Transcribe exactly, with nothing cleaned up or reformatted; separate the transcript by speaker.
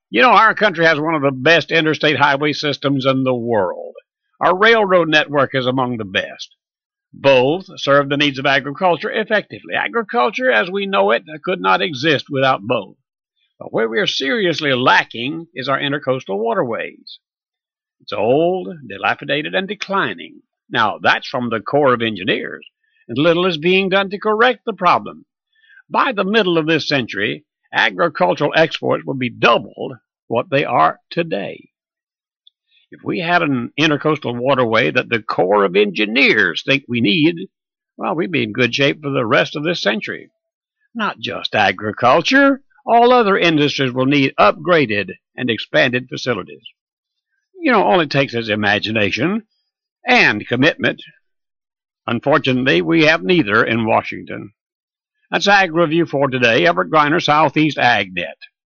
Speaker 1: You know, our country has one of the best interstate highway systems in the world. Our railroad network is among the best. Both serve the needs of agriculture effectively. Agriculture, as we know it, could not exist without both. But where we are seriously lacking is our intercoastal waterways. It's old, dilapidated, and declining. Now, that's from the Corps of Engineers, and little is being done to correct the problem. By the middle of this century, agricultural exports will be doubled what they are today. If we had an intercoastal waterway that the Corps of Engineers think we need, well, we'd be in good shape for the rest of this century. Not just agriculture. All other industries will need upgraded and expanded facilities. You know, all it takes is imagination and commitment. Unfortunately, we have neither in Washington. That's Ag Review for today. Everett Griner, Southeast AgNet.